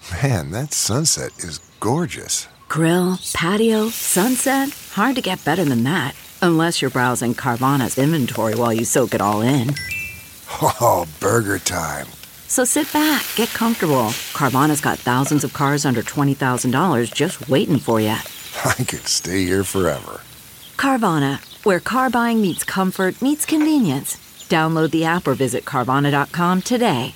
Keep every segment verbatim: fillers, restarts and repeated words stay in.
Man, that sunset is gorgeous. Grill, patio, sunset. Hard to get better than that. Unless you're browsing Carvana's inventory while you soak it all in. Oh, burger time. So sit back, get comfortable. Carvana's got thousands of cars under twenty thousand dollars just waiting for you. I could stay here forever. Carvana, where car buying meets comfort, meets convenience. Download the app or visit Carvana dot com today.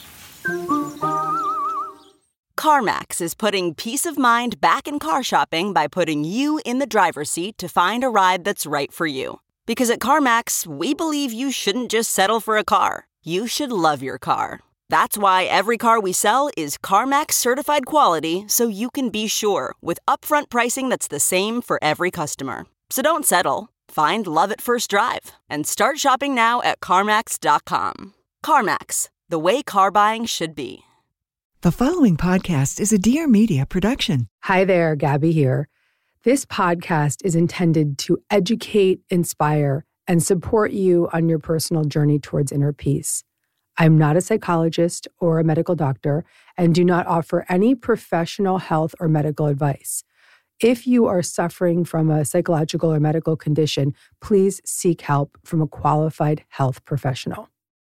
CarMax is putting peace of mind back in car shopping by putting you in the driver's seat to find a ride that's right for you. Because at CarMax, we believe you shouldn't just settle for a car. You should love your car. That's why every car we sell is CarMax certified quality, so you can be sure with upfront pricing that's the same for every customer. So don't settle. Find love at first drive and start shopping now at CarMax dot com. CarMax, the way car buying should be. The following podcast is a Dear Media production. Hi there, Gabby here. This podcast is intended to educate, inspire, and support you on your personal journey towards inner peace. I'm not a psychologist or a medical doctor and do not offer any professional health or medical advice. If you are suffering from a psychological or medical condition, please seek help from a qualified health professional.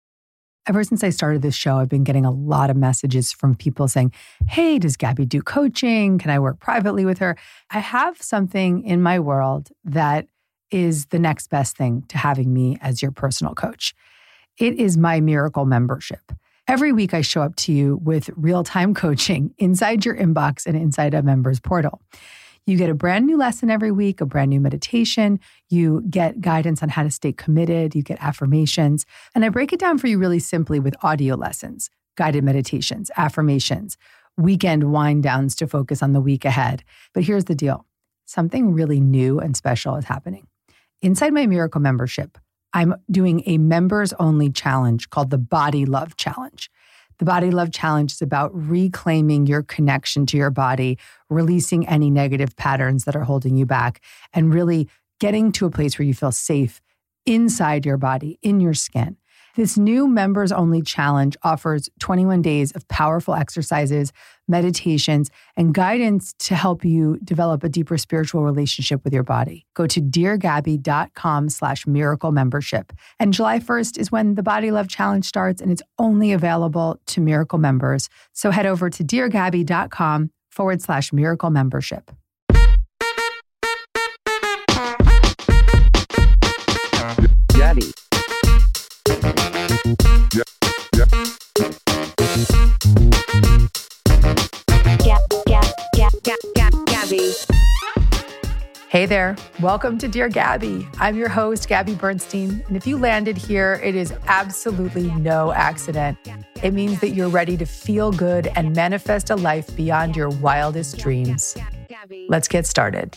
Ever since I started this show, I've been getting a lot of messages from people saying, hey, does Gabby do coaching? Can I work privately with her? I have something in my world that is the next best thing to having me as your personal coach. It is my Miracle membership. Every week I show up to you with real-time coaching inside your inbox and inside a member's portal. You get a brand new lesson every week, a brand new meditation. You get guidance on how to stay committed. You get affirmations. And I break it down for you really simply with audio lessons, guided meditations, affirmations, weekend wind downs to focus on the week ahead. But here's the deal. Something really new and special is happening. Inside my Miracle membership, I'm doing a members-only challenge called the Body Love Challenge. The Body Love Challenge is about reclaiming your connection to your body, releasing any negative patterns that are holding you back, and really getting to a place where you feel safe inside your body, in your skin. This new members-only challenge offers twenty-one days of powerful exercises, meditations, and guidance to help you develop a deeper spiritual relationship with your body. Go to deargabby.com slash miracle membership. And July first is when the Body Love Challenge starts, and it's only available to Miracle members. So head over to deargabby.com forward slash miracle membership. Gabby. Yeah, yeah. Gab, Gab, Gab, Gab, Gab, Gabby. Hey there. Welcome to Dear Gabby. I'm your host, Gabby Bernstein. And if you landed here, it is absolutely no accident. It means that you're ready to feel good and manifest a life beyond your wildest dreams. Let's get started.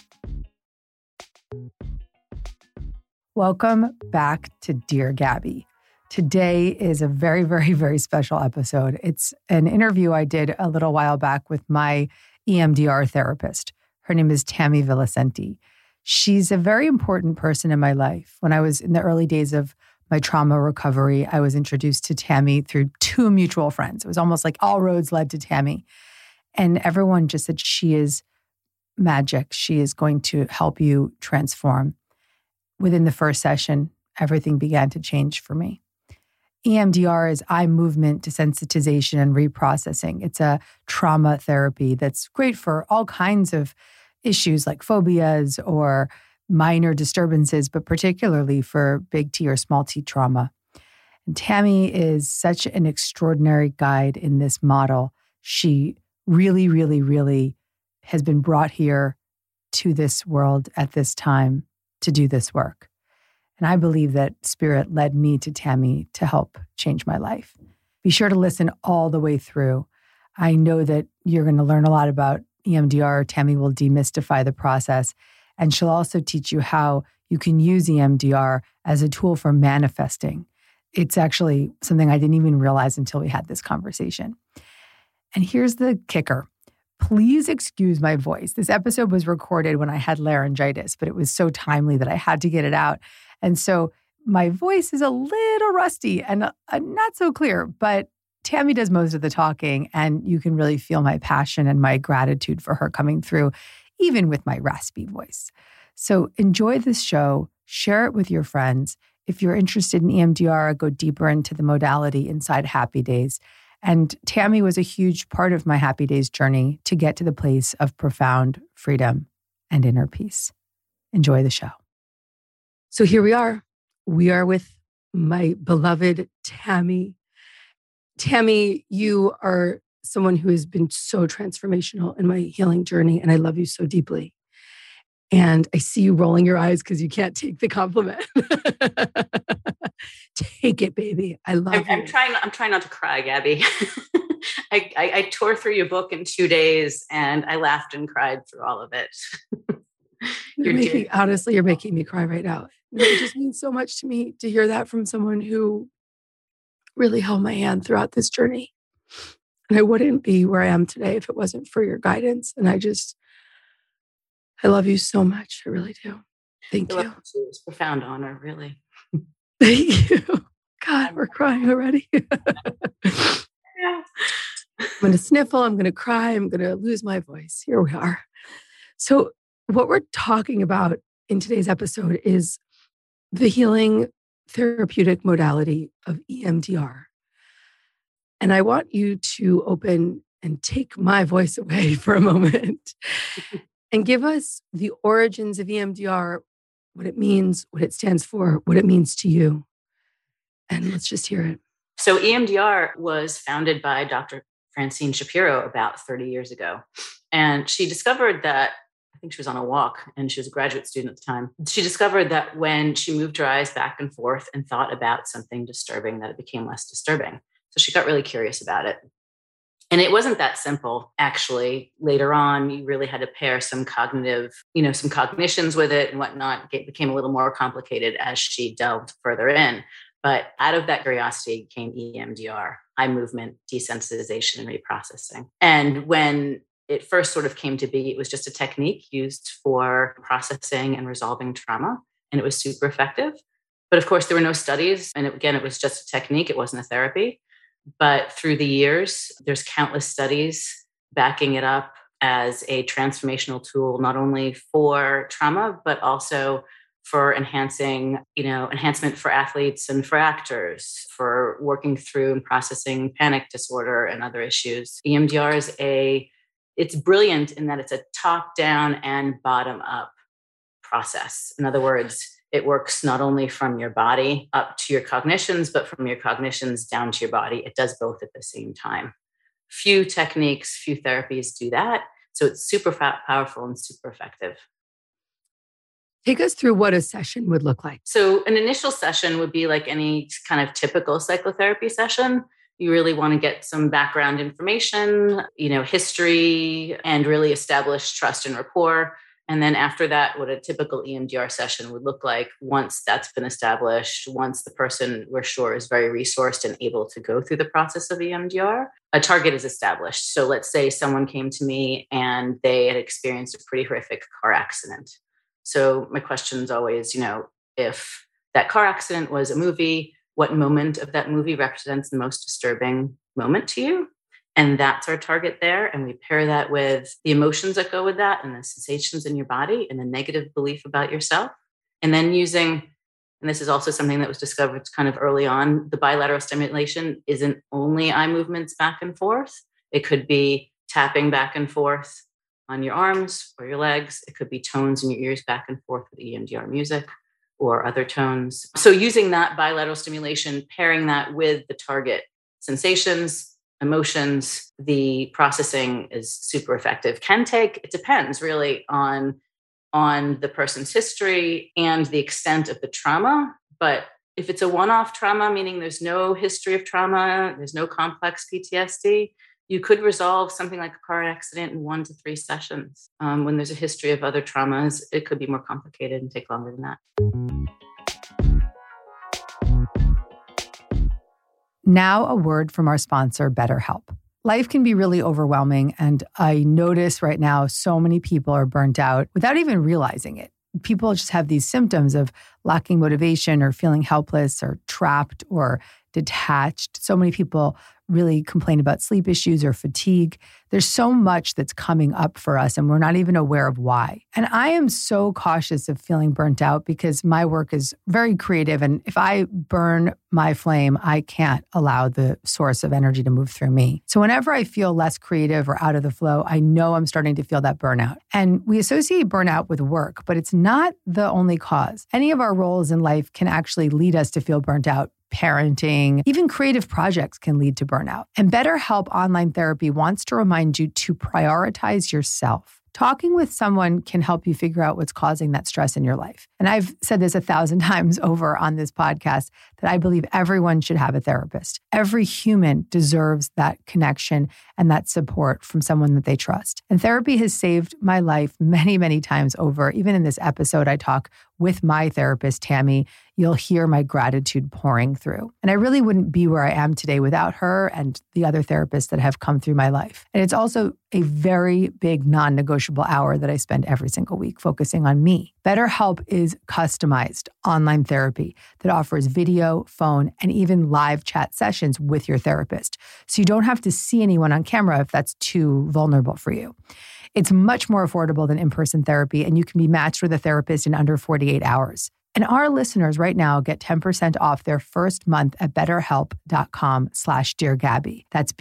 Welcome back to Dear Gabby. Today is a very, very, very special episode. It's an interview I did a little while back with my E M D R therapist. Her name is Tammy Villicenti. She's a very important person in my life. When I was in the early days of my trauma recovery, I was introduced to Tammy through two mutual friends. It was almost like all roads led to Tammy. And everyone just said, she is magic. She is going to help you transform. Within the first session, everything began to change for me. E M D R is eye movement desensitization and reprocessing. It's a trauma therapy that's great for all kinds of issues like phobias or minor disturbances, but particularly for big T or small T trauma. And Tammy is such an extraordinary guide in this model. She really, really, really has been brought here to this world at this time to do this work. And I believe that Spirit led me to Tammy to help change my life. Be sure to listen all the way through. I know that you're going to learn a lot about E M D R. Tammy will demystify the process, and she'll also teach you how you can use E M D R as a tool for manifesting. It's actually something I didn't even realize until we had this conversation. And here's the kicker. Please excuse my voice. This episode was recorded when I had laryngitis, but it was so timely that I had to get it out. And so my voice is a little rusty and uh, not so clear, but Tammy does most of the talking, and you can really feel my passion and my gratitude for her coming through, even with my raspy voice. So enjoy this show, share it with your friends. If you're interested in E M D R, go deeper into the modality inside Happy Days. And Tammy was a huge part of my Happy Days journey to get to the place of profound freedom and inner peace. Enjoy the show. So here we are. We are with my beloved Tammy. Tammy, you are someone who has been so transformational in my healing journey, and I love you so deeply. And I see you rolling your eyes because you can't take the compliment. Take it, baby. I love I'm, you. I'm trying. I'm trying not to cry, Gabby. I, I, I tore through your book in two days, and I laughed and cried through all of it. You're making, honestly, you're making me cry right now. It just means so much to me to hear that from someone who really held my hand throughout this journey. And I wouldn't be where I am today if it wasn't for your guidance. And I just, I love you so much. I really do. Thank I you. love you too. It's a profound honor, really. Thank you. God, we're crying already. Yeah. I'm going to sniffle. I'm going to cry. I'm going to lose my voice. Here we are. So what we're talking about in today's episode is the healing therapeutic modality of E M D R. And I want you to open and take my voice away for a moment and give us the origins of E M D R, what it means, what it stands for, what it means to you. And let's just hear it. So E M D R was founded by Doctor Francine Shapiro about thirty years ago. And she discovered that, I think she was on a walk and she was a graduate student at the time. She discovered that when she moved her eyes back and forth and thought about something disturbing, that it became less disturbing. So she got really curious about it. And it wasn't that simple, actually. Later on, you really had to pair some cognitive, you know, some cognitions with it and whatnot. It became a little more complicated as she delved further in. But out of that curiosity came E M D R, eye movement desensitization and reprocessing. And when it first sort of came to be, it was just a technique used for processing and resolving trauma, and it was super effective. But of course, there were no studies. And again, it was just a technique. It wasn't a therapy. But through the years, there's countless studies backing it up as a transformational tool, not only for trauma, but also for enhancing, you know, enhancement for athletes and for actors, for working through and processing panic disorder and other issues. E M D R is a, it's brilliant in that it's a top-down and bottom-up process. In other words, it works not only from your body up to your cognitions, but from your cognitions down to your body. It does both at the same time. Few techniques, few therapies do that. So it's super powerful and super effective. Take us through what a session would look like. So an initial session would be like any kind of typical psychotherapy session. You really want to get some background information, you know, history, and really establish trust and rapport. And then after that, what a typical E M D R session would look like, once that's been established, once the person we're sure is very resourced and able to go through the process of E M D R, a target is established. So let's say someone came to me and they had experienced a pretty horrific car accident. So my question is always, you know, if that car accident was a movie, what moment of that movie represents the most disturbing moment to you? And that's our target there. And we pair that with the emotions that go with that and the sensations in your body and the negative belief about yourself. And then using, and this is also something that was discovered kind of early on, the bilateral stimulation isn't only eye movements back and forth. It could be tapping back and forth on your arms or your legs. It could be tones in your ears back and forth with E M D R music or other tones. So using that bilateral stimulation, pairing that with the target sensations, emotions, the processing is super effective. Can take, it depends really on, on the person's history and the extent of the trauma. But if it's a one-off trauma, meaning there's no history of trauma, there's no complex P T S D, you could resolve something like a car accident in one to three sessions. Um, when there's a history of other traumas, it could be more complicated and take longer than that. Now, a word from our sponsor, BetterHelp. Life can be really overwhelming, and I notice right now so many people are burnt out without even realizing it. People just have these symptoms of lacking motivation or feeling helpless or trapped or detached. So many people really complain about sleep issues or fatigue. There's so much that's coming up for us and we're not even aware of why. And I am so cautious of feeling burnt out because my work is very creative. And if I burn my flame, I can't allow the source of energy to move through me. So whenever I feel less creative or out of the flow, I know I'm starting to feel that burnout. And we associate burnout with work, but it's not the only cause. Any of our roles in life can actually lead us to feel burnt out. Parenting, even creative projects can lead to burnout. And BetterHelp Online Therapy wants to remind you to prioritize yourself. Talking with someone can help you figure out what's causing that stress in your life. And I've said this a thousand times over on this podcast that I believe everyone should have a therapist. Every human deserves that connection and that support from someone that they trust. And therapy has saved my life many, many times over. Even in this episode, I talk with my therapist, Tammy. You'll hear my gratitude pouring through. And I really wouldn't be where I am today without her and the other therapists that have come through my life. And it's also a very big non-negotiable hour that I spend every single week focusing on me. BetterHelp is customized online therapy that offers video, phone, and even live chat sessions with your therapist. So you don't have to see anyone on camera if that's too vulnerable for you. It's much more affordable than in-person therapy, and you can be matched with a therapist in under forty-eight hours. And our listeners right now get ten percent off their first month at betterhelp.com slash Dear Gabby. That's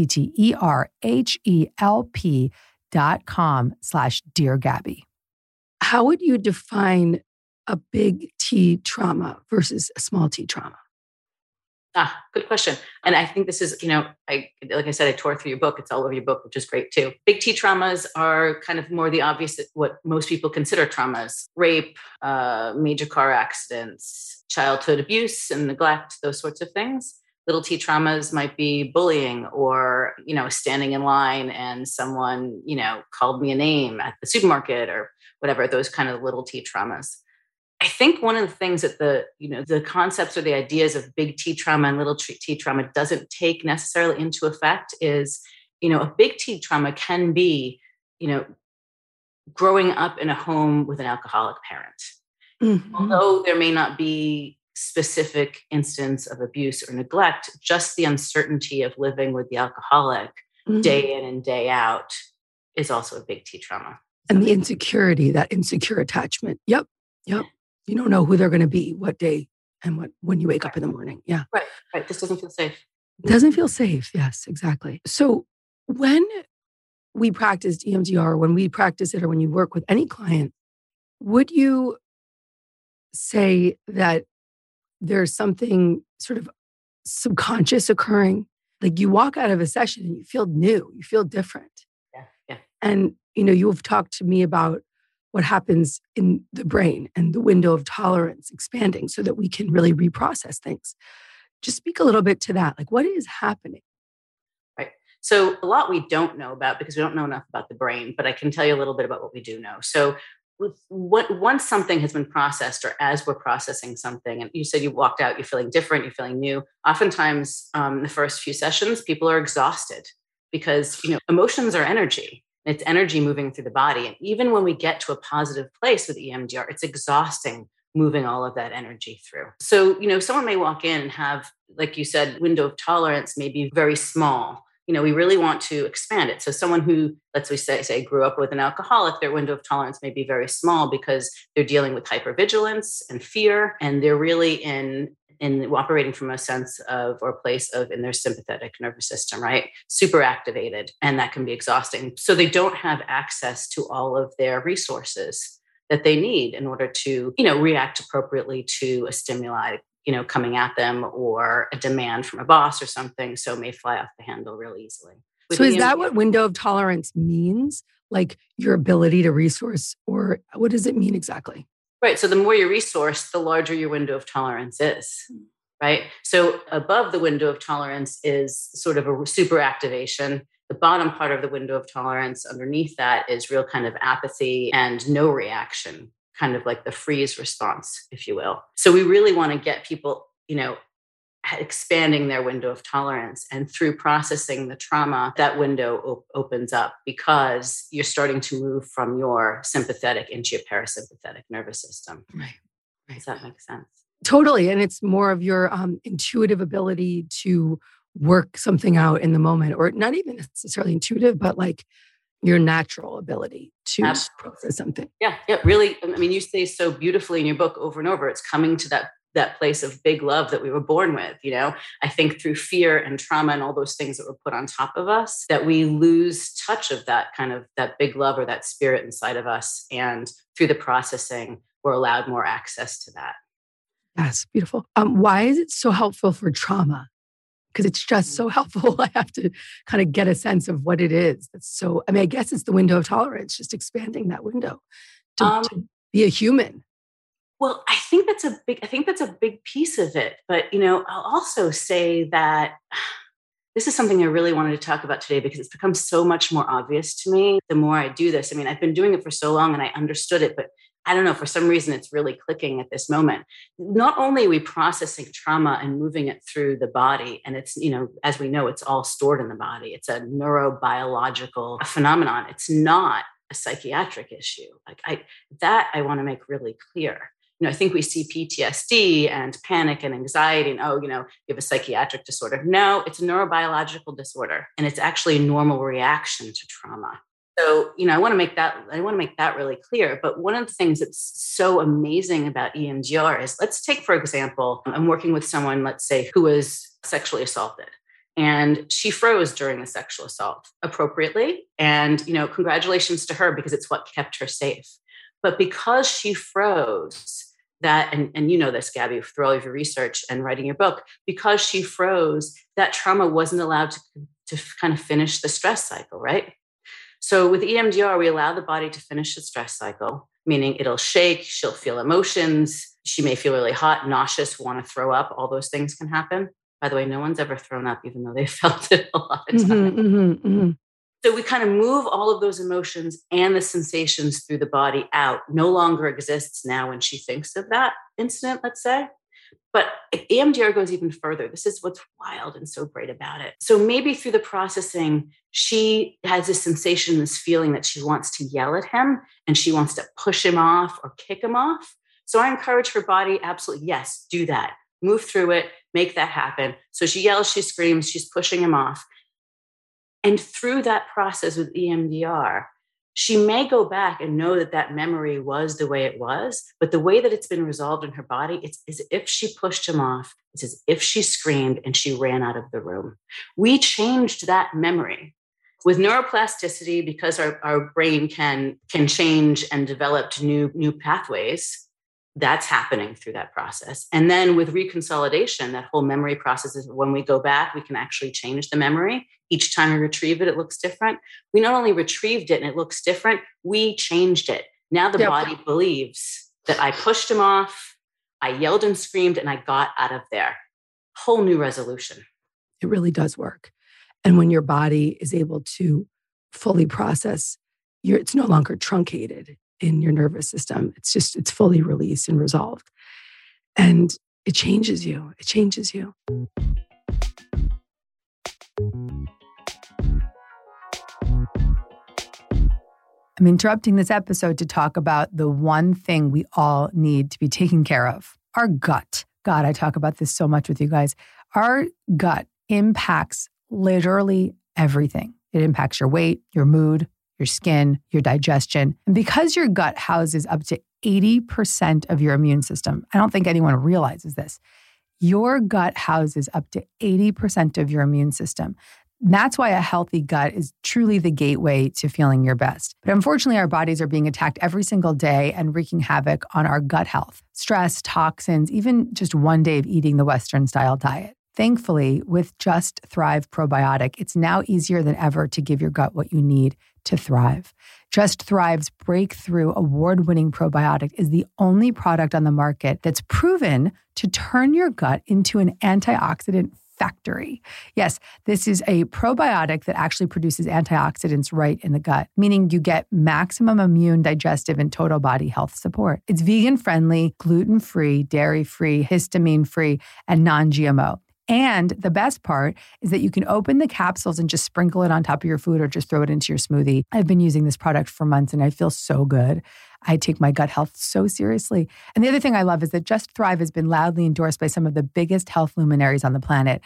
B-E-T-T-E-R-H-E-L-P dot com slash Dear Gabby. How would you define a big T trauma versus a small T trauma? Ah, good question. And I think this is, you know, I like I said, I tore through your book. It's all over your book, which is great too. Big T traumas are kind of more the obvious, what most people consider traumas: rape, uh, major car accidents, childhood abuse and neglect, those sorts of things. Little T traumas might be bullying or, you know, standing in line and someone, you know, called me a name at the supermarket or whatever, those kind of little T traumas. I think one of the things that the, you know, the concepts or the ideas of big T trauma and little T trauma doesn't take necessarily into effect is, you know, a big T trauma can be, you know, growing up in a home with an alcoholic parent. Mm-hmm. Although there may not be specific instance of abuse or neglect, just the uncertainty of living with the alcoholic mm-hmm. day in and day out is also a big T trauma. And the insecurity, that insecure attachment. Yep. Yep. You don't know who they're going to be, what day, and what when you wake up in the morning. Yeah. Right. Right. This doesn't feel safe. It doesn't feel safe. Yes, exactly. So when we practiced E M D R, when we practice it or when you work with any client, would you say that there's something sort of subconscious occurring? Like you walk out of a session and you feel new, you feel different. Yeah. Yeah. And, you know, you have talked to me about what happens in the brain and the window of tolerance expanding so that we can really reprocess things. Just speak a little bit to that. Like, what is happening? Right. So a lot we don't know about because we don't know enough about the brain, but I can tell you a little bit about what we do know. So with what, once something has been processed or as we're processing something, and you said you walked out, you're feeling different, you're feeling new. Oftentimes um, the first few sessions, people are exhausted because, you know, emotions are energy. It's energy moving through the body. And even when we get to a positive place with E M D R, it's exhausting moving all of that energy through. So, you know, someone may walk in and have, like you said, window of tolerance may be very small. You know, we really want to expand it. So someone who, let's say, say grew up with an alcoholic, their window of tolerance may be very small because they're dealing with hypervigilance and fear, and they're really in in operating from a sense of or place of in their sympathetic nervous system, right? Super activated. And that can be exhausting. So they don't have access to all of their resources that they need in order to, you know, react appropriately to a stimuli, you know, coming at them or a demand from a boss or something. So it may fly off the handle really easily. With so is that what window of tolerance means? Like your ability to resource, or what does it mean exactly? Right. So the more you resource, the larger your window of tolerance is, right? So above the window of tolerance is sort of a super activation. The bottom part of the window of tolerance underneath that is real kind of apathy and no reaction, kind of like the freeze response, if you will. So we really want to get people, you know, expanding their window of tolerance, and through processing the trauma, that window op- opens up because you're starting to move from your sympathetic into your parasympathetic nervous system. Right. Right. Does that make sense? Totally. And it's more of your um, intuitive ability to work something out in the moment, or not even necessarily intuitive, but like your natural ability to Absolutely. process something. Yeah, yeah, really. I mean, you say so beautifully in your book over and over, it's coming to that that place of big love that we were born with. You know, I think through fear and trauma and all those things that were put on top of us, that we lose touch of that kind of that big love or that spirit inside of us. And through the processing, we're allowed more access to that. Yes, beautiful. Um, why is it so helpful for trauma? Because it's just so helpful. I have to kind of get a sense of what it is. That's so, I mean, I guess it's the window of tolerance, just expanding that window to, um, to be a human. Well, I think that's a big, I think that's a big piece of it. But, you know, I'll also say that this is something I really wanted to talk about today because it's become so much more obvious to me the more I do this. I mean, I've been doing it for so long and I understood it, but I don't know, for some reason, it's really clicking at this moment. Not only are we processing trauma and moving it through the body, and it's, you know, as we know, it's all stored in the body. It's a neurobiological phenomenon. It's not a psychiatric issue. Like I, that I want to make really clear. You know, I think we see P T S D and panic and anxiety and, oh, you know, you have a psychiatric disorder. No, it's a neurobiological disorder. And it's actually a normal reaction to trauma. So, you know, I want to make that, I want to make that really clear. But one of the things that's so amazing about E M D R is, let's take, for example, I'm working with someone, let's say, who was sexually assaulted. And she froze during the sexual assault appropriately. And, you know, congratulations to her because it's what kept her safe. But because she froze, that, and, and you know this, Gabby, through all of your research and writing your book, because she froze, that trauma wasn't allowed to, to kind of finish the stress cycle, right? So with E M D R, we allow the body to finish the stress cycle, meaning it'll shake, she'll feel emotions, she may feel really hot, nauseous, want to throw up, all those things can happen. By the way, no one's ever thrown up, even though they felt it a lot of times. Mm-hmm, mm-hmm, mm-hmm. So we kind of move all of those emotions and the sensations through the body out. No longer exists now when she thinks of that incident, let's say. But E M D R goes even further. This is what's wild and so great about it. So maybe through the processing, she has this sensation, this feeling that she wants to yell at him and she wants to push him off or kick him off. So I encourage her body, absolutely, yes, do that. Move through it, make that happen. So she yells, she screams, she's pushing him off. And through that process with E M D R, she may go back and know that that memory was the way it was, but the way that it's been resolved in her body, it's as if she pushed him off. It's as if she screamed and she ran out of the room. We changed that memory. With neuroplasticity, because our, our brain can, can change and develop new, new pathways, that's happening through that process. And then with reconsolidation, that whole memory process is when we go back, we can actually change the memory. Each time we retrieve it, it looks different. We not only retrieved it and it looks different, we changed it. Now the yep. body believes that I pushed him off, I yelled and screamed, and I got out of there. Whole new resolution. It really does work. And when your body is able to fully process, you're, it's no longer truncated in your nervous system. It's just, it's fully released and resolved. And it changes you. It changes you. I'm interrupting this episode to talk about the one thing we all need to be taken care of, our gut. God, I talk about this so much with you guys. Our gut impacts literally everything. It impacts your weight, your mood, your skin, your digestion. And because your gut houses up to eighty percent of your immune system, I don't think anyone realizes this. Your gut houses up to eighty percent of your immune system. That's why a healthy gut is truly the gateway to feeling your best. But unfortunately, our bodies are being attacked every single day and wreaking havoc on our gut health. Stress, toxins, even just one day of eating the Western-style diet. Thankfully, with Just Thrive Probiotic, it's now easier than ever to give your gut what you need to thrive. Just Thrive's breakthrough award-winning probiotic is the only product on the market that's proven to turn your gut into an antioxidant factory. Yes, this is a probiotic that actually produces antioxidants right in the gut, meaning you get maximum immune, digestive, and total body health support. It's vegan-friendly, gluten-free, dairy-free, histamine-free, and non-G M O. And the best part is that you can open the capsules and just sprinkle it on top of your food or just throw it into your smoothie. I've been using this product for months and I feel so good. I take my gut health so seriously. And the other thing I love is that Just Thrive has been loudly endorsed by some of the biggest health luminaries on the planet.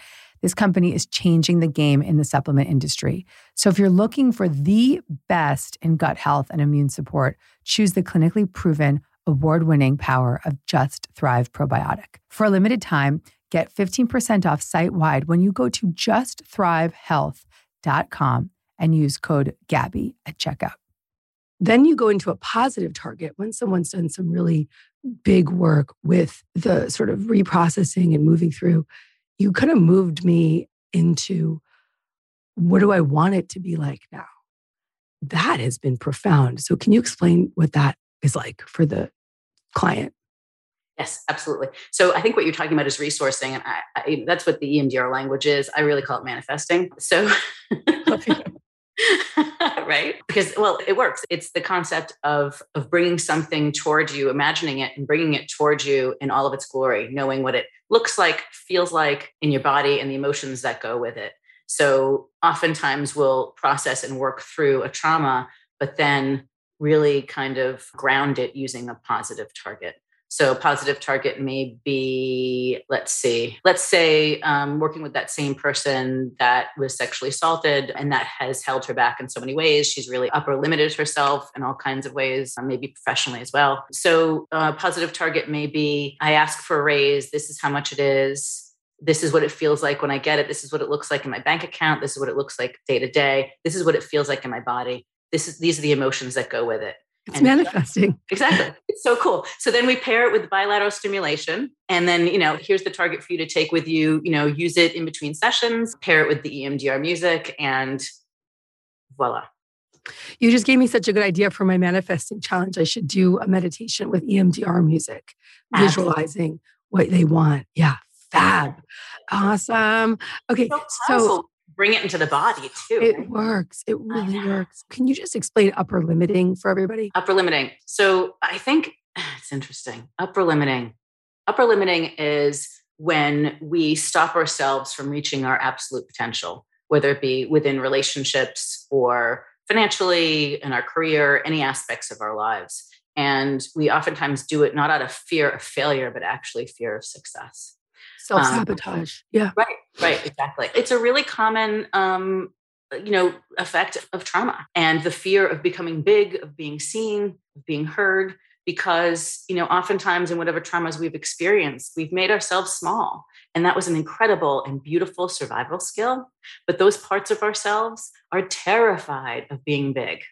This company is changing the game in the supplement industry. So if you're looking for the best in gut health and immune support, choose the clinically proven, award-winning power of Just Thrive Probiotic. For a limited time, get fifteen percent off site-wide when you go to just thrive health dot com and use code GABBY at checkout. Then you go into a positive target when someone's done some really big work with the sort of reprocessing and moving through. You kind of moved me into, what do I want it to be like now? That has been profound. So can you explain what that is like for the client? Yes, absolutely. So I think what you're talking about is resourcing. And I, I, that's what the E M D R language is. I really call it manifesting. So, right? Because, well, it works. It's the concept of, of bringing something towards you, imagining it and bringing it towards you in all of its glory, knowing what it looks like, feels like in your body and the emotions that go with it. So oftentimes we'll process and work through a trauma, but then really kind of ground it using a positive target. So positive target may be, let's see, let's say um, working with that same person that was sexually assaulted and that has held her back in so many ways. She's really upper limited herself in all kinds of ways, maybe professionally as well. So uh, positive target may be, I ask for a raise. This is how much it is. This is what it feels like when I get it. This is what it looks like in my bank account. This is what it looks like day to day. This is what it feels like in my body. This is, these are the emotions that go with it. It's and manifesting. Exactly. It's so cool. So then we pair it with bilateral stimulation. And then, you know, here's the target for you to take with you, you know, use it in between sessions, pair it with the E M D R music, and voila. You just gave me such a good idea for my manifesting challenge. I should do a meditation with E M D R music, Absolutely. Visualizing what they want. Yeah. Fab. Awesome. Okay. So, so bring it into the body too. It right? works. It really uh, works. Can you just explain upper limiting for everybody? Upper limiting. So I think it's interesting. Upper limiting. Upper limiting is when we stop ourselves from reaching our absolute potential, whether it be within relationships or financially, in our career, any aspects of our lives. And we oftentimes do it not out of fear of failure, but actually fear of success. Self-sabotage. Um, yeah. Right. Right. Exactly. It's a really common, um, you know, effect of trauma and the fear of becoming big, of being seen, of being heard, because, you know, oftentimes in whatever traumas we've experienced, we've made ourselves small. And that was an incredible and beautiful survival skill. But those parts of ourselves are terrified of being big.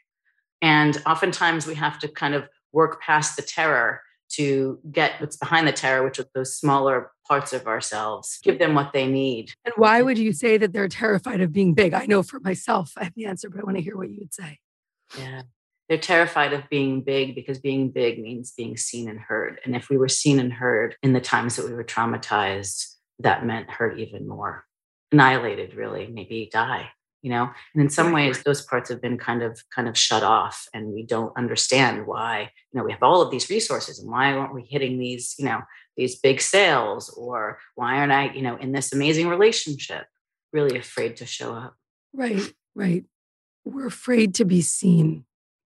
And oftentimes we have to kind of work past the terror to get what's behind the terror, which are those smaller parts of ourselves, give them what they need. And why would you say that they're terrified of being big? I know for myself, I have the answer, but I want to hear what you would say. Yeah. They're terrified of being big because being big means being seen and heard. And if we were seen and heard in the times that we were traumatized, that meant hurt even more, annihilated, really, maybe die. You know, and in some ways, those parts have been kind of kind of shut off, and we don't understand why. You know, we have all of these resources, and why aren't we hitting these, you know, these big sales, or why aren't I, you know, in this amazing relationship? Really afraid to show up. Right, right. We're afraid to be seen,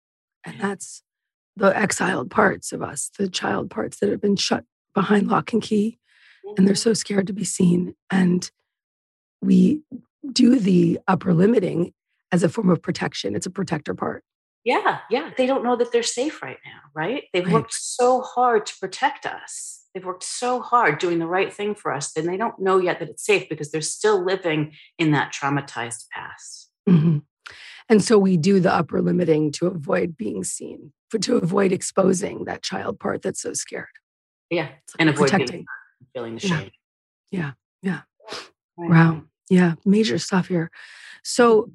and that's the exiled parts of us, the child parts that have been shut behind lock and key, and they're so scared to be seen, and we do the upper limiting as a form of protection. It's a protector part. Yeah, yeah. They don't know that they're safe right now, right? They've right. worked so hard to protect us. They've worked so hard doing the right thing for us. And they don't know yet that it's safe because they're still living in that traumatized past. Mm-hmm. And so we do the upper limiting to avoid being seen, for, to avoid exposing that child part that's so scared. Yeah. Like and avoid protecting. feeling the shame. Yeah. Yeah. yeah. Right. Wow. Yeah, major stuff here. So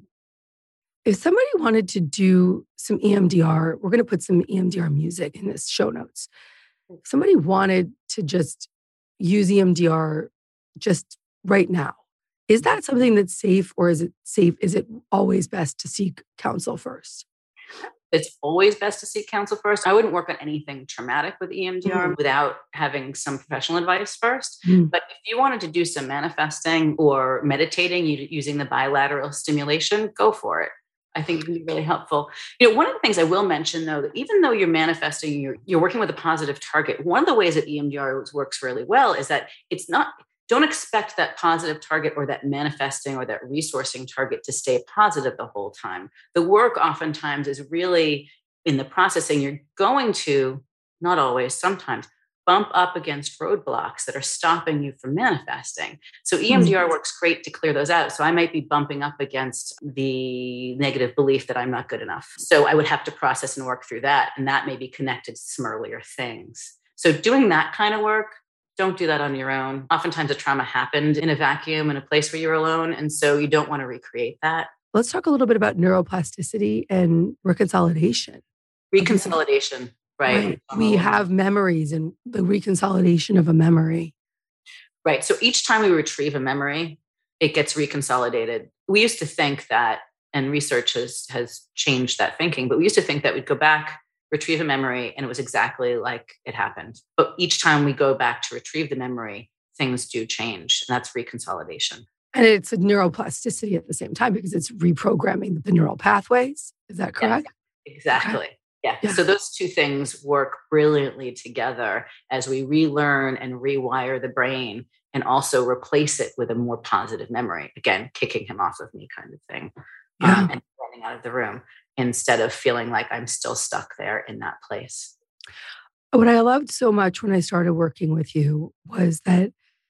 if somebody wanted to do some E M D R, we're going to put some E M D R music in this show notes. If somebody wanted to just use E M D R just right now, is that something that's safe, or is it safe? Is it always best to seek counsel first? It's always best to seek counsel first. I wouldn't work on anything traumatic with E M D R mm-hmm. without having some professional advice first. Mm-hmm. But if you wanted to do some manifesting or meditating using the bilateral stimulation, go for it. I think it can be really helpful. You know, one of the things I will mention, though, that even though you're manifesting, you're, you're working with a positive target, one of the ways that E M D R works really well is that it's not, don't expect that positive target or that manifesting or that resourcing target to stay positive the whole time. The work oftentimes is really in the processing. You're going to, not always, sometimes, bump up against roadblocks that are stopping you from manifesting. So E M D R works great to clear those out. So I might be bumping up against the negative belief that I'm not good enough. So I would have to process and work through that. And that may be connected to some earlier things. So doing that kind of work, don't do that on your own. Oftentimes a trauma happened in a vacuum, in a place where you're alone. And so you don't want to recreate that. Let's talk a little bit about neuroplasticity and reconsolidation. Reconsolidation, right. right. We have memories and the reconsolidation of a memory. Right. So each time we retrieve a memory, it gets reconsolidated. We used to think that, and research has, has changed that thinking, but we used to think that we'd go back, retrieve a memory, and it was exactly like it happened. But each time we go back to retrieve the memory, things do change. And that's reconsolidation. And it's a neuroplasticity at the same time because it's reprogramming the neural pathways. Is that correct? Yeah, exactly. Okay. Yeah. yeah. So those two things work brilliantly together as we relearn and rewire the brain and also replace it with a more positive memory. Again, kicking him off of me kind of thing. Yeah. Um, and running out of the room instead of feeling like I'm still stuck there in that place. What I loved so much when I started working with you was that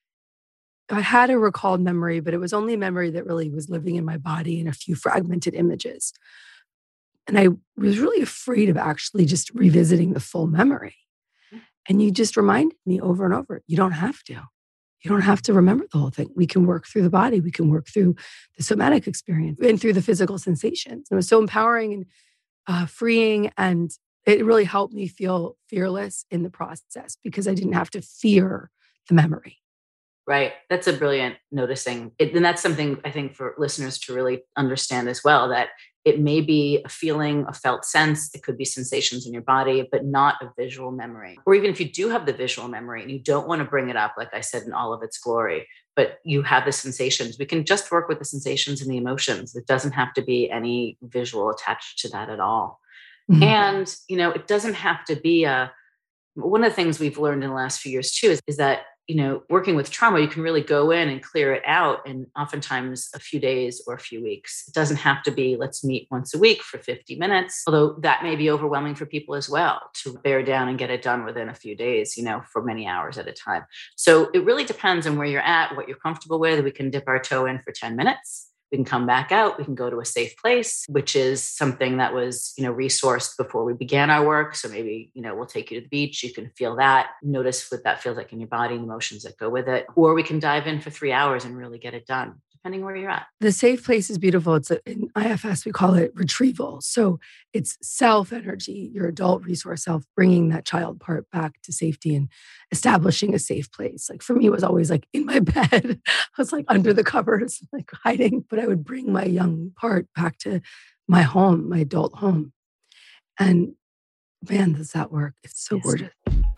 I had a recalled memory, but it was only a memory that really was living in my body in a few fragmented images. And I was really afraid of actually just revisiting the full memory. And you just reminded me over and over, you don't have to. You don't have to remember the whole thing. We can work through the body. We can work through the somatic experience and through the physical sensations. It was so empowering and uh, freeing. And it really helped me feel fearless in the process because I didn't have to fear the memory. Right. That's a brilliant noticing. It, and that's something I think for listeners to really understand as well, that it may be a feeling, a felt sense. It could be sensations in your body, but not a visual memory. Or even if you do have the visual memory and you don't want to bring it up, like I said, in all of its glory, but you have the sensations, we can just work with the sensations and the emotions. It doesn't have to be any visual attached to that at all. Mm-hmm. And, you know, it doesn't have to be a, one of the things we've learned in the last few years too, is, is that, you know, working with trauma, you can really go in and clear it out in oftentimes a few days or a few weeks. It doesn't have to be, let's meet once a week for fifty minutes, although that may be overwhelming for people as well to bear down and get it done within a few days, you know, for many hours at a time. So it really depends on where you're at, what you're comfortable with. We can dip our toe in for ten minutes. We can come back out. We can go to a safe place, which is something that was, you know, resourced before we began our work. So maybe, you know, we'll take you to the beach. You can feel that, notice what that feels like in your body and emotions that go with it. Or we can dive in for three hours and really get it done, depending where you're at. The safe place is beautiful. It's a, in I F S, we call it retrieval. So it's self energy, your adult resource self, bringing that child part back to safety and establishing a safe place. Like for me, it was always like in my bed. I was like under the covers, like hiding, but I would bring my young part back to my home, my adult home. And man, does that work. It's so yes. gorgeous.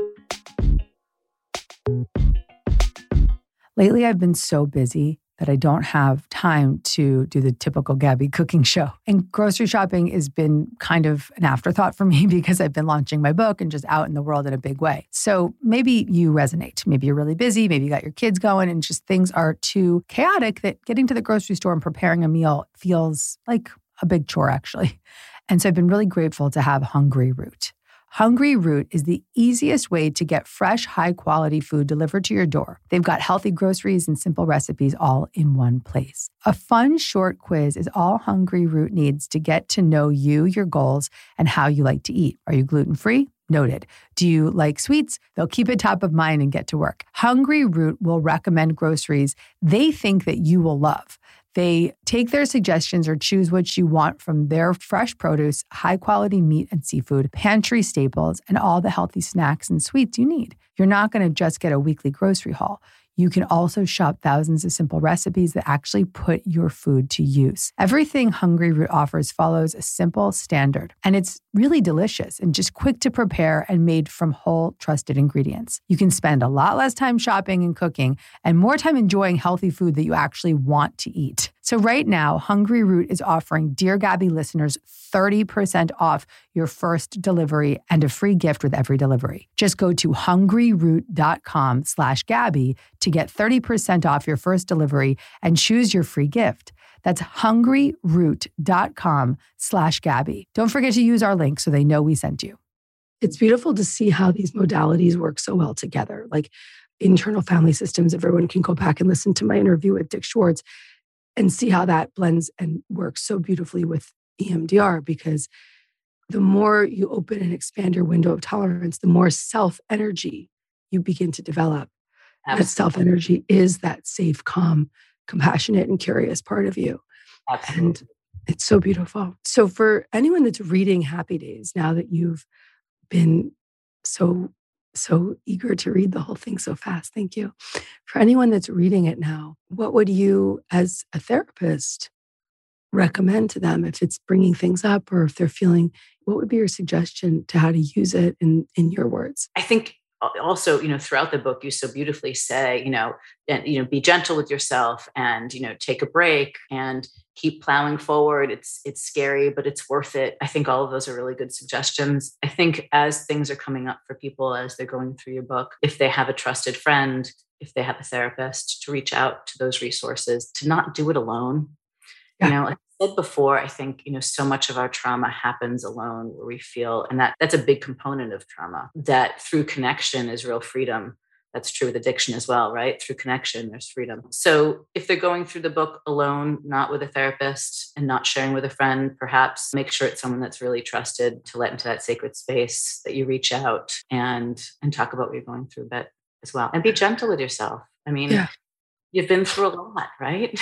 Lately, I've been so busy that I don't have time to do the typical Gabby cooking show. And grocery shopping has been kind of an afterthought for me because I've been launching my book and just out in the world in a big way. So maybe you resonate. Maybe you're really busy. Maybe you got your kids going and just things are too chaotic that getting to the grocery store and preparing a meal feels like a big chore, actually. And so I've been really grateful to have Hungryroot. Hungryroot is the easiest way to get fresh, high-quality food delivered to your door. They've got healthy groceries and simple recipes all in one place. A fun, short quiz is all Hungryroot needs to get to know you, your goals, and how you like to eat. Are you gluten-free? Noted. Do you like sweets? They'll keep it top of mind and get to work. Hungryroot will recommend groceries they think that you will love. They take their suggestions or choose what you want from their fresh produce, high-quality meat and seafood, pantry staples, and all the healthy snacks and sweets you need. You're not going to just get a weekly grocery haul. You can also shop thousands of simple recipes that actually put your food to use. Everything Hungryroot offers follows a simple standard, and it's really delicious and just quick to prepare and made from whole, trusted ingredients. You can spend a lot less time shopping and cooking and more time enjoying healthy food that you actually want to eat. So right now, Hungry Root is offering Dear Gabby listeners thirty percent off your first delivery and a free gift with every delivery. Just go to hungryroot.com slash Gabby to get thirty percent off your first delivery and choose your free gift. That's hungryroot.com slash Gabby. Don't forget to use our link so they know we sent you. It's beautiful to see how these modalities work so well together. Like internal family systems, everyone can go back and listen to my interview with Dick Schwartz and see how that blends and works so beautifully with E M D R, because the more you open and expand your window of tolerance, the more self-energy you begin to develop. Absolutely. That self-energy is that safe, calm, compassionate, and curious part of you. Absolutely. And it's so beautiful. So for anyone that's reading Happy Days, now that you've been so, so eager to read the whole thing so fast, thank you. For anyone that's reading it now, what would you, as a therapist, recommend to them if it's bringing things up or if they're feeling, what would be your suggestion to how to use it in, in your words? I think also, you know, throughout the book, you so beautifully say, you know, and, you know, be gentle with yourself and, you know, take a break and keep plowing forward. It's, it's scary, but it's worth it. I think all of those are really good suggestions. I think as things are coming up for people, as they're going through your book, if they have a trusted friend, if they have a therapist, to reach out to those resources, to not do it alone. Yeah. You know, like I said before, I think, you know, so much of our trauma happens alone, where we feel, and that that's a big component of trauma, that through connection is real freedom. That's true with addiction as well, right? Through connection, there's freedom. So if they're going through the book alone, not with a therapist and not sharing with a friend, perhaps make sure it's someone that's really trusted to let into that sacred space, that you reach out and, and talk about what you're going through a bit as well. And be gentle with yourself. I mean, yeah. You've been through a lot, right?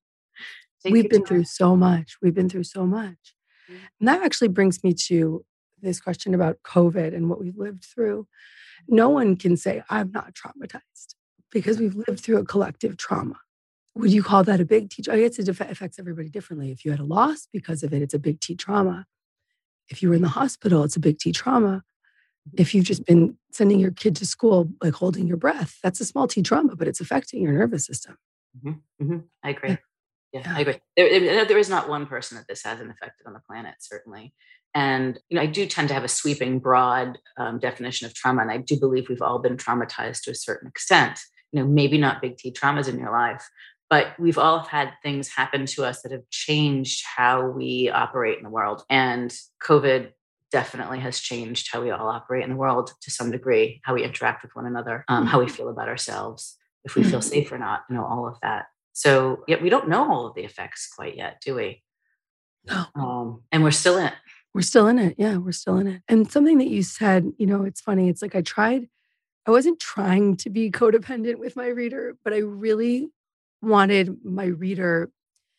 We've been through so much. We've been through so much. Mm-hmm. And that actually brings me to this question about COVID and what we've lived through. No one can say, I'm not traumatized, because we've lived through a collective trauma. Would you call that a big T? I guess it affects everybody differently. If you had a loss because of it, it's a big T trauma. If you were in the hospital, it's a big T trauma. If you've just been sending your kid to school, like holding your breath, that's a small T trauma, but it's affecting your nervous system. Mm-hmm. Mm-hmm. I agree. Yeah. Yeah, I agree. There, there is not one person that this hasn't affected on the planet, certainly. And, you know, I do tend to have a sweeping, broad um, definition of trauma. And I do believe we've all been traumatized to a certain extent. You know, maybe not big T traumas in your life, but we've all had things happen to us that have changed how we operate in the world. And COVID definitely has changed how we all operate in the world to some degree, how we interact with one another, um, how we feel about ourselves, if we feel safe or not, you know, all of that. So yet we don't know all of the effects quite yet, do we? No. Um, and we're still in it. We're still in it. Yeah, we're still in it. And something that you said, you know, it's funny. It's like I tried, I wasn't trying to be codependent with my reader, but I really wanted my reader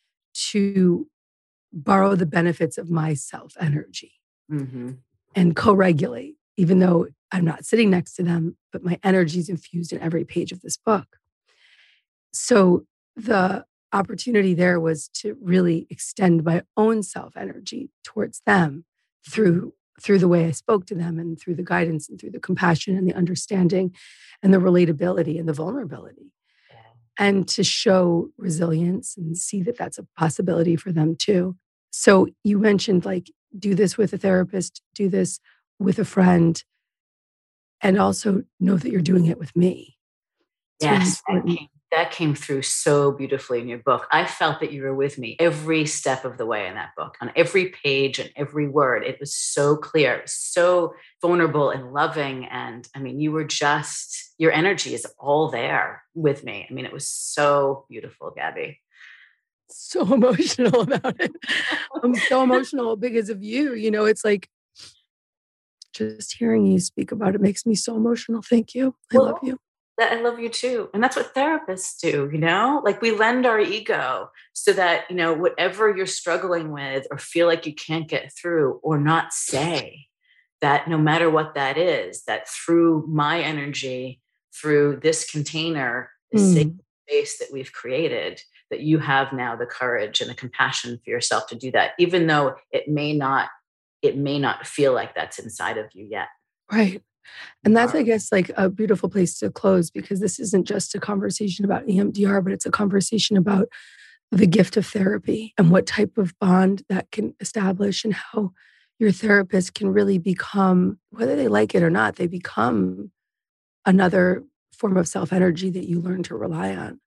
to borrow the benefits of my self-energy mm-hmm. and co-regulate, even though I'm not sitting next to them, but my energy is infused in every page of this book. So the opportunity there was to really extend my own self-energy towards them through through the way I spoke to them and through the guidance and through the compassion and the understanding and the relatability and the vulnerability. Yeah. And to show resilience and see that that's a possibility for them too. So you mentioned like, do this with a therapist, do this with a friend, and also know that you're doing it with me. It's yes. Really that came through so beautifully in your book. I felt that you were with me every step of the way in that book, on every page and every word. It was so clear, so vulnerable and loving. And I mean, you were just, your energy is all there with me. I mean, it was so beautiful, Gabby. So emotional about it. I'm so emotional because of you. You know, it's like just hearing you speak about it makes me so emotional. Thank you. I well, love you. I love you too. And that's what therapists do, you know, like we lend our ego so that, you know, whatever you're struggling with or feel like you can't get through or not say, that no matter what that is, that through my energy, through this container, this mm. safe space that we've created, that you have now the courage and the compassion for yourself to do that, even though it may not, it may not feel like that's inside of you yet. Right. And that's, I guess, like a beautiful place to close, because this isn't just a conversation about E M D R, but it's a conversation about the gift of therapy and what type of bond that can establish and how your therapist can really become, whether they like it or not, they become another form of self-energy that you learn to rely on.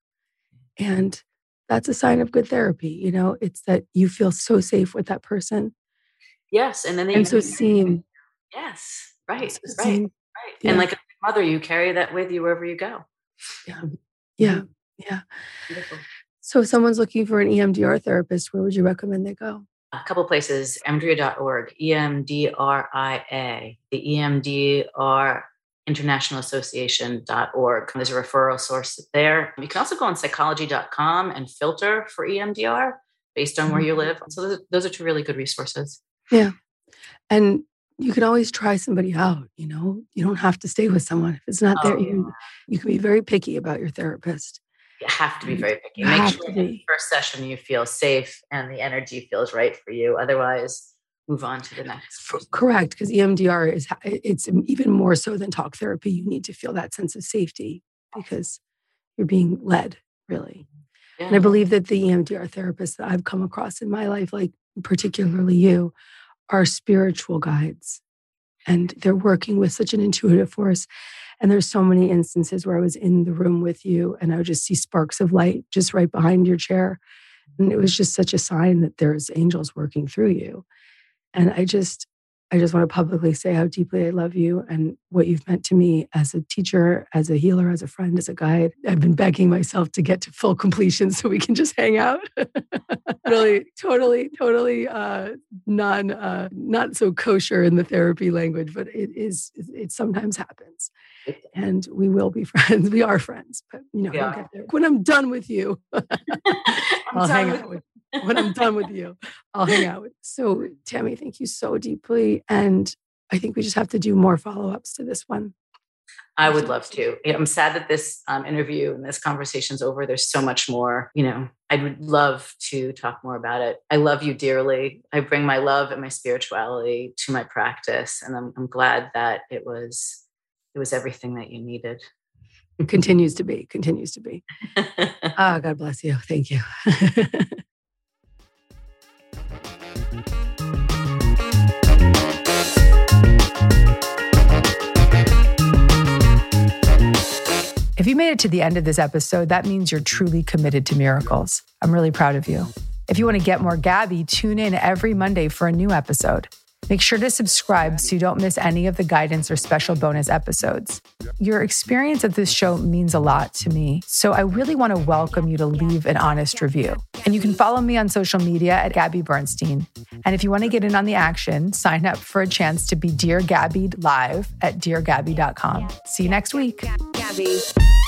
And that's a sign of good therapy. You know, it's that you feel so safe with that person. Yes. And then they and so seen. Yes. Right. So right. seen. Right. Yeah. And like a mother, you carry that with you wherever you go. Yeah. Yeah. Yeah. Beautiful. So if someone's looking for an E M D R therapist, where would you recommend they go? A couple places, E M D R I A dot org, E M D R I A, the E M D R International Association dot org. There's a referral source there. You can also go on psychology dot com and filter for E M D R based on where you live. So those, those are two really good resources. Yeah. And you can always try somebody out, you know, you don't have to stay with someone. If it's not there, Oh. you, you can be very picky about your therapist. You have to be very picky. You Make have sure to in the be. first session you feel safe and the energy feels right for you. Otherwise, move on to the next. For- correct. Because E M D R is, it's even more so than talk therapy. You need to feel that sense of safety because you're being led, really. Yeah. And I believe that the E M D R therapists that I've come across in my life, like particularly you, are spiritual guides. And they're working with such an intuitive force. And there's so many instances where I was in the room with you and I would just see sparks of light just right behind your chair. And it was just such a sign that there's angels working through you. And I just, I just want to publicly say how deeply I love you and what you've meant to me as a teacher, as a healer, as a friend, as a guide. I've been begging myself to get to full completion so we can just hang out. Really, totally, totally uh, non, uh, not so kosher in the therapy language, but it is, it sometimes happens. And we will be friends. We are friends, but you know, Yeah. we'll get there. When I'm done with you, I'll hang out with when I'm done with you, I'll hang out with. So Tammy, thank you so deeply. And I think we just have to do more follow-ups to this one. I would love to. I'm sad that this um, interview and this conversation's over. There's so much more, you know, I would love to talk more about it. I love you dearly. I bring my love and my spirituality to my practice. And I'm, I'm glad that it was, it was everything that you needed. It continues to be, continues to be. Ah, oh, God bless you. Thank you. If you made it to the end of this episode, that means you're truly committed to miracles. I'm really proud of you. If you want to get more Gabby, tune in every Monday for a new episode. Make sure to subscribe so you don't miss any of the guidance or special bonus episodes. Your experience of this show means a lot to me, so I really want to welcome you to leave an honest review. And you can follow me on social media at Gabby Bernstein. And if you want to get in on the action, sign up for a chance to be Dear Gabby live at dear gabby dot com. See you next week. Gabby.